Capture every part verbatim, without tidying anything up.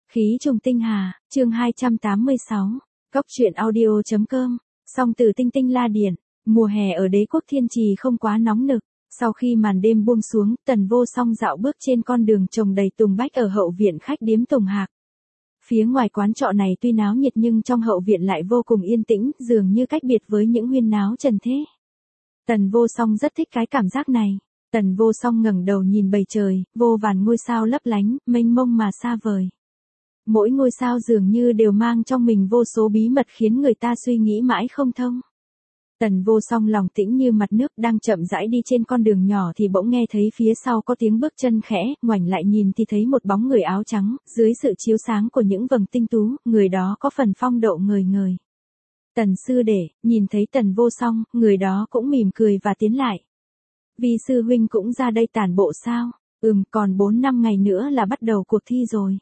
Khí trùng tinh hà, chương hai trăm tám mươi sáu, Cóc truyện audio.com, song từ tinh tinh la điện, mùa hè ở đế quốc thiên trì không quá nóng nực, sau khi màn đêm buông xuống, Tần Vô Song dạo bước trên con đường trồng đầy tùng bách ở hậu viện khách điếm Tùng Hạc. Phía ngoài quán trọ này tuy náo nhiệt nhưng trong hậu viện lại vô cùng yên tĩnh, dường như cách biệt với những huyên náo trần thế. Tần Vô Song rất thích cái cảm giác này. Tần Vô Song ngẩng đầu nhìn bầu trời, vô vàn ngôi sao lấp lánh, mênh mông mà xa vời. Mỗi ngôi sao dường như đều mang trong mình vô số bí mật khiến người ta suy nghĩ mãi không thông. Tần Vô Song lòng tĩnh như mặt nước đang chậm rãi đi trên con đường nhỏ thì bỗng nghe thấy phía sau có tiếng bước chân khẽ, ngoảnh lại nhìn thì thấy một bóng người áo trắng, dưới sự chiếu sáng của những vầng tinh tú, người đó có phần phong độ ngời ngời. Tần sư đệ, nhìn thấy Tần Vô Song, người đó cũng mỉm cười và tiến lại. Vi sư huynh cũng ra đây tản bộ sao? Ừm, còn bốn năm ngày nữa là bắt đầu cuộc thi rồi.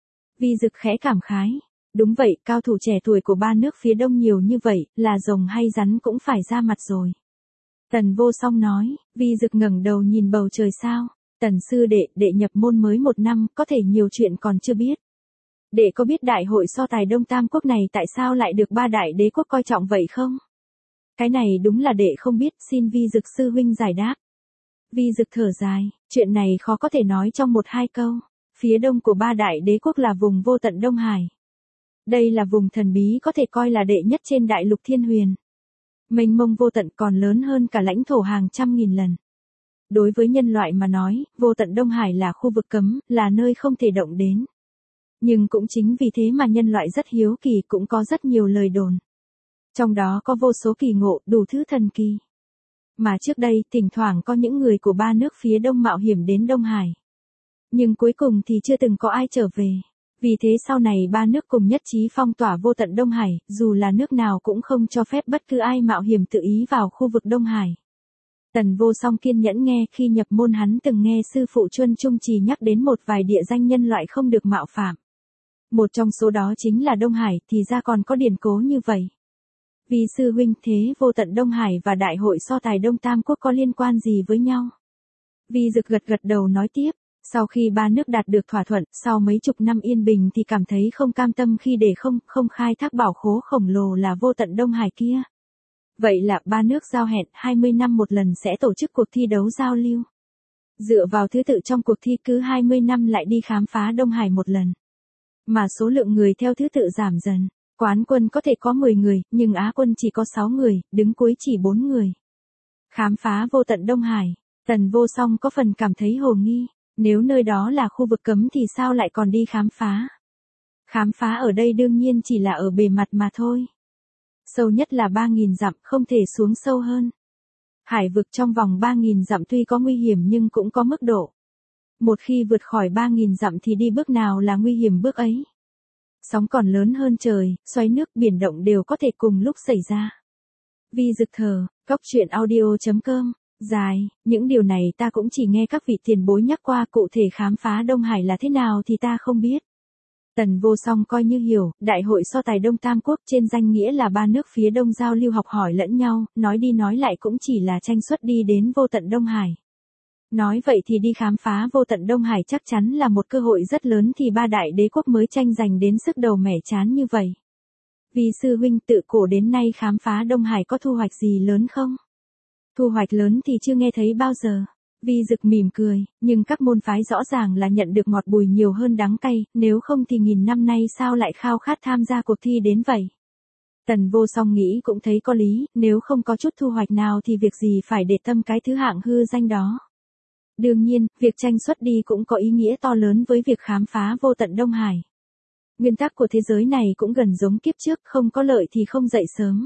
Vi Dực khẽ cảm khái. Đúng vậy, cao thủ trẻ tuổi của ba nước phía đông nhiều như vậy, là rồng hay rắn cũng phải ra mặt rồi. Tần Vô Song nói. Vi Dực ngẩng đầu nhìn bầu trời sao. Tần sư đệ, đệ nhập môn mới một năm, có thể nhiều chuyện còn chưa biết. Đệ có biết đại hội so tài Đông Tam Quốc này tại sao lại được ba đại đế quốc coi trọng vậy không? Cái này đúng là đệ không biết, xin Vi Dực sư huynh giải đáp. Vi Dực thở dài, chuyện này khó có thể nói trong một hai câu. Phía đông của ba đại đế quốc là vùng vô tận Đông Hải. Đây là vùng thần bí có thể coi là đệ nhất trên đại lục thiên huyền. Mênh mông vô tận còn lớn hơn cả lãnh thổ hàng trăm nghìn lần. Đối với nhân loại mà nói, vô tận Đông Hải là khu vực cấm, là nơi không thể động đến. Nhưng cũng chính vì thế mà nhân loại rất hiếu kỳ, cũng có rất nhiều lời đồn. Trong đó có vô số kỳ ngộ, đủ thứ thần kỳ. Mà trước đây, thỉnh thoảng có những người của ba nước phía đông mạo hiểm đến Đông Hải. Nhưng cuối cùng thì chưa từng có ai trở về. Vì thế sau này ba nước cùng nhất trí phong tỏa vô tận Đông Hải, dù là nước nào cũng không cho phép bất cứ ai mạo hiểm tự ý vào khu vực Đông Hải. Tần Vô Song kiên nhẫn nghe, khi nhập môn hắn từng nghe sư phụ Chuân Trung Trì nhắc đến một vài địa danh nhân loại không được mạo phạm. Một trong số đó chính là Đông Hải, thì ra còn có điển cố như vậy. Vì sư huynh, thế vô tận Đông Hải và đại hội so tài Đông Tam Quốc có liên quan gì với nhau? Vi Dực gật gật đầu nói tiếp. Sau khi ba nước đạt được thỏa thuận, sau mấy chục năm yên bình thì cảm thấy không cam tâm khi để không, không khai thác bảo khố khổng lồ là vô tận Đông Hải kia. Vậy là ba nước giao hẹn hai mươi năm một lần sẽ tổ chức cuộc thi đấu giao lưu. Dựa vào thứ tự trong cuộc thi cứ hai mươi năm lại đi khám phá Đông Hải một lần. Mà số lượng người theo thứ tự giảm dần. Quán quân có thể có mười người, nhưng Á quân chỉ có sáu người, đứng cuối chỉ bốn người. Khám phá vô tận Đông Hải, Tần Vô Song có phần cảm thấy hồ nghi. Nếu nơi đó là khu vực cấm thì sao lại còn đi khám phá? Khám phá ở đây đương nhiên chỉ là ở bề mặt mà thôi. Sâu nhất là ba nghìn dặm, không thể xuống sâu hơn. Hải vực trong vòng ba nghìn dặm tuy có nguy hiểm nhưng cũng có mức độ. Một khi vượt khỏi ba nghìn dặm thì đi bước nào là nguy hiểm bước ấy. Sóng còn lớn hơn trời, xoáy nước, biển động đều có thể cùng lúc xảy ra. Vi Dực thờ, Cóc truyện audio.com. Dài, những điều này ta cũng chỉ nghe các vị tiền bối nhắc qua, cụ thể khám phá Đông Hải là thế nào thì ta không biết. Tần Vô Song coi như hiểu, đại hội so tài Đông Tam Quốc trên danh nghĩa là ba nước phía đông giao lưu học hỏi lẫn nhau, nói đi nói lại cũng chỉ là tranh suất đi đến vô tận Đông Hải. Nói vậy thì đi khám phá vô tận Đông Hải chắc chắn là một cơ hội rất lớn thì ba đại đế quốc mới tranh giành đến sức đầu mẻ trán như vậy. Vì sư huynh tự cổ đến nay khám phá Đông Hải có thu hoạch gì lớn không? Thu hoạch lớn thì chưa nghe thấy bao giờ. Vi Dực mỉm cười, nhưng các môn phái rõ ràng là nhận được ngọt bùi nhiều hơn đắng cay, nếu không thì nghìn năm nay sao lại khao khát tham gia cuộc thi đến vậy. Tần Vô Song nghĩ cũng thấy có lý, nếu không có chút thu hoạch nào thì việc gì phải để tâm cái thứ hạng hư danh đó. Đương nhiên, việc tranh suất đi cũng có ý nghĩa to lớn với việc khám phá vô tận Đông Hải. Nguyên tắc của thế giới này cũng gần giống kiếp trước, không có lợi thì không dậy sớm.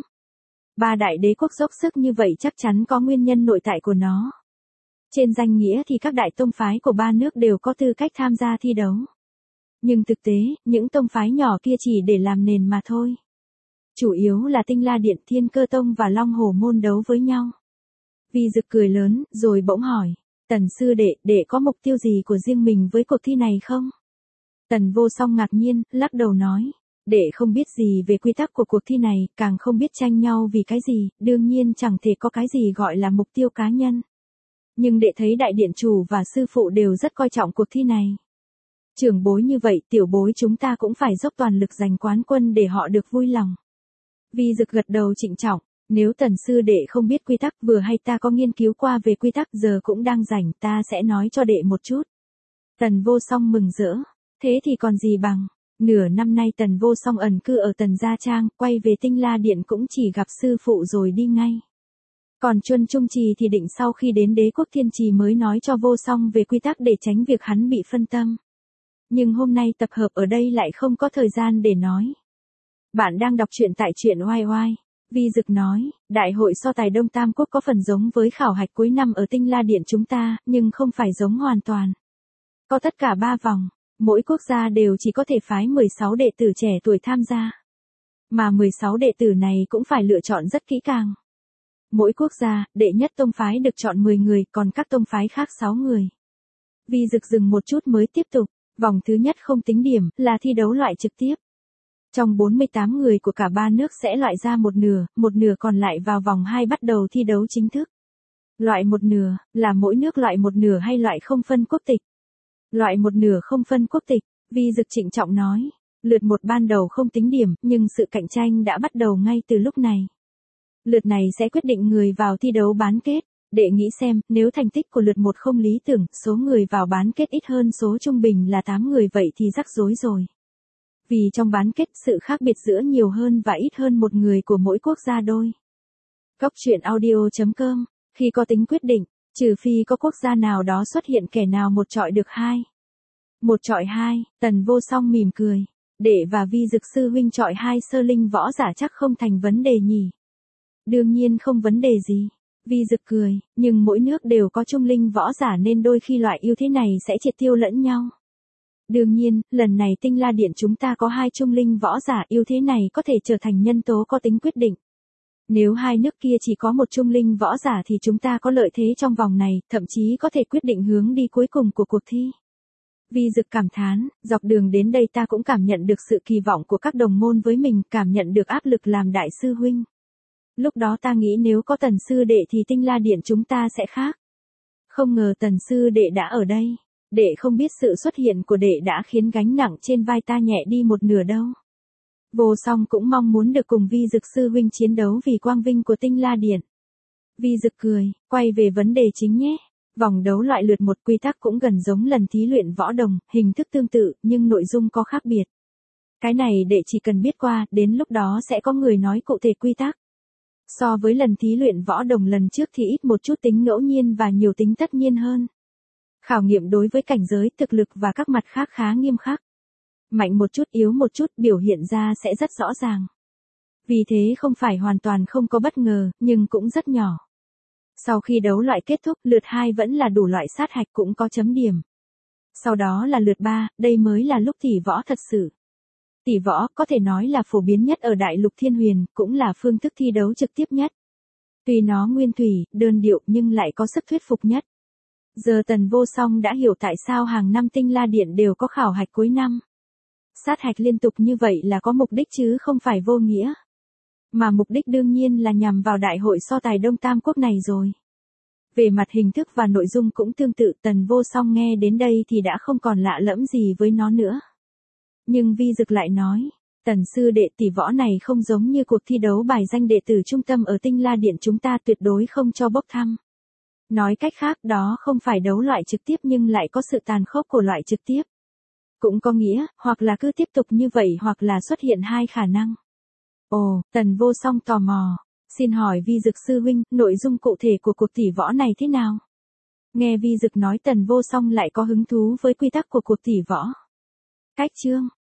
Ba đại đế quốc dốc sức như vậy chắc chắn có nguyên nhân nội tại của nó. Trên danh nghĩa thì các đại tông phái của ba nước đều có tư cách tham gia thi đấu. Nhưng thực tế, những tông phái nhỏ kia chỉ để làm nền mà thôi. Chủ yếu là Tinh La Điện, Thiên Cơ Tông và Long Hổ Môn đấu với nhau. Vi Dực cười lớn, rồi bỗng hỏi, Tần sư đệ, đệ có mục tiêu gì của riêng mình với cuộc thi này không? Tần Vô Song ngạc nhiên, lắc đầu nói. Đệ không biết gì về quy tắc của cuộc thi này, càng không biết tranh nhau vì cái gì, đương nhiên chẳng thể có cái gì gọi là mục tiêu cá nhân. Nhưng đệ thấy đại điện chủ và sư phụ đều rất coi trọng cuộc thi này. Trưởng bối như vậy tiểu bối chúng ta cũng phải dốc toàn lực giành quán quân để họ được vui lòng. Vi Dực gật đầu trịnh trọng, nếu Tần sư đệ không biết quy tắc vừa hay ta có nghiên cứu qua về quy tắc giờ cũng đang rảnh ta sẽ nói cho đệ một chút. Tần Vô Song mừng rỡ, thế thì còn gì bằng, nửa năm nay Tần Vô Song ẩn cư ở Tần Gia Trang, quay về Tinh La Điện cũng chỉ gặp sư phụ rồi đi ngay. Còn Chuân Trung Trì thì định sau khi đến Đế Quốc Thiên Trì mới nói cho Vô Song về quy tắc để tránh việc hắn bị phân tâm. Nhưng hôm nay tập hợp ở đây lại không có thời gian để nói. Bạn đang đọc truyện tại truyện oai oai. Vi Dực nói, đại hội so tài Đông Tam Quốc có phần giống với khảo hạch cuối năm ở Tinh La Điện chúng ta, nhưng không phải giống hoàn toàn. Có tất cả ba vòng, mỗi quốc gia đều chỉ có thể phái mười sáu đệ tử trẻ tuổi tham gia. Mà mười sáu đệ tử này cũng phải lựa chọn rất kỹ càng. Mỗi quốc gia, đệ nhất tông phái được chọn mười người, còn các tông phái khác sáu người. Vi Dực dừng một chút mới tiếp tục, vòng thứ nhất không tính điểm, là thi đấu loại trực tiếp. Trong bốn mươi tám người của cả ba nước sẽ loại ra một nửa, một nửa còn lại vào vòng hai bắt đầu thi đấu chính thức. Loại một nửa, là mỗi nước loại một nửa hay loại không phân quốc tịch? Loại một nửa không phân quốc tịch, Vi Dực trịnh trọng nói. Lượt một ban đầu không tính điểm, nhưng sự cạnh tranh đã bắt đầu ngay từ lúc này. Lượt này sẽ quyết định người vào thi đấu bán kết. Đệ nghĩ xem, nếu thành tích của lượt một không lý tưởng, số người vào bán kết ít hơn số trung bình là tám người vậy thì rắc rối rồi. Vì trong bán kết sự khác biệt giữa nhiều hơn và ít hơn một người của mỗi quốc gia đôi. Góc truyện audio chấm com, khi có tính quyết định, trừ phi có quốc gia nào đó xuất hiện kẻ nào một chọi được hai. Một chọi hai, Tần Vô Song mỉm cười. Đệ và Vi Dực sư huynh chọi hai sơ linh võ giả chắc không thành vấn đề nhỉ. Đương nhiên không vấn đề gì. Vi Dực cười, nhưng mỗi nước đều có trung linh võ giả nên đôi khi loại ưu thế này sẽ triệt tiêu lẫn nhau. Đương nhiên, lần này Tinh La Điện chúng ta có hai trung linh võ giả, ưu thế này có thể trở thành nhân tố có tính quyết định. Nếu hai nước kia chỉ có một trung linh võ giả thì chúng ta có lợi thế trong vòng này, thậm chí có thể quyết định hướng đi cuối cùng của cuộc thi. Vi Dực cảm thán, dọc đường đến đây ta cũng cảm nhận được sự kỳ vọng của các đồng môn với mình, cảm nhận được áp lực làm đại sư huynh. Lúc đó ta nghĩ nếu có Tần sư đệ thì Tinh La Điện chúng ta sẽ khác. Không ngờ Tần sư đệ đã ở đây. Đệ không biết sự xuất hiện của đệ đã khiến gánh nặng trên vai ta nhẹ đi một nửa đâu. Vô Song cũng mong muốn được cùng Vi Dực sư huynh chiến đấu vì quang vinh của Tinh La Điện. Vi Dực cười, quay về vấn đề chính nhé. Vòng đấu loại lượt một quy tắc cũng gần giống lần thí luyện võ đồng, hình thức tương tự, nhưng nội dung có khác biệt. Cái này đệ chỉ cần biết qua, đến lúc đó sẽ có người nói cụ thể quy tắc. So với lần thí luyện võ đồng lần trước thì ít một chút tính ngẫu nhiên và nhiều tính tất nhiên hơn. Khảo nghiệm đối với cảnh giới, thực lực và các mặt khác khá nghiêm khắc. Mạnh một chút yếu một chút biểu hiện ra sẽ rất rõ ràng. Vì thế không phải hoàn toàn không có bất ngờ, nhưng cũng rất nhỏ. Sau khi đấu loại kết thúc, lượt hai vẫn là đủ loại sát hạch cũng có chấm điểm. Sau đó là lượt ba, đây mới là lúc tỷ võ thật sự. Tỷ võ có thể nói là phổ biến nhất ở Đại Lục Thiên Huyền, cũng là phương thức thi đấu trực tiếp nhất. Tuy nó nguyên thủy, đơn điệu nhưng lại có sức thuyết phục nhất. Giờ Tần Vô Song đã hiểu tại sao hàng năm Tinh La Điện đều có khảo hạch cuối năm. Sát hạch liên tục như vậy là có mục đích chứ không phải vô nghĩa. Mà mục đích đương nhiên là nhằm vào đại hội so tài Đông Tam Quốc này rồi. Về mặt hình thức và nội dung cũng tương tự, Tần Vô Song nghe đến đây thì đã không còn lạ lẫm gì với nó nữa. Nhưng Vi Dực lại nói, Tần sư đệ, tỷ võ này không giống như cuộc thi đấu bài danh đệ tử trung tâm ở Tinh La Điện chúng ta, tuyệt đối không cho bốc thăm. Nói cách khác, đó không phải đấu loại trực tiếp nhưng lại có sự tàn khốc của loại trực tiếp. Cũng có nghĩa, hoặc là cứ tiếp tục như vậy hoặc là xuất hiện hai khả năng. Ồ, Tần Vô Song tò mò. Xin hỏi Vi Dực sư huynh, nội dung cụ thể của cuộc tỷ võ này thế nào? Nghe Vi Dực nói Tần Vô Song lại có hứng thú với quy tắc của cuộc tỷ võ. Cách chương.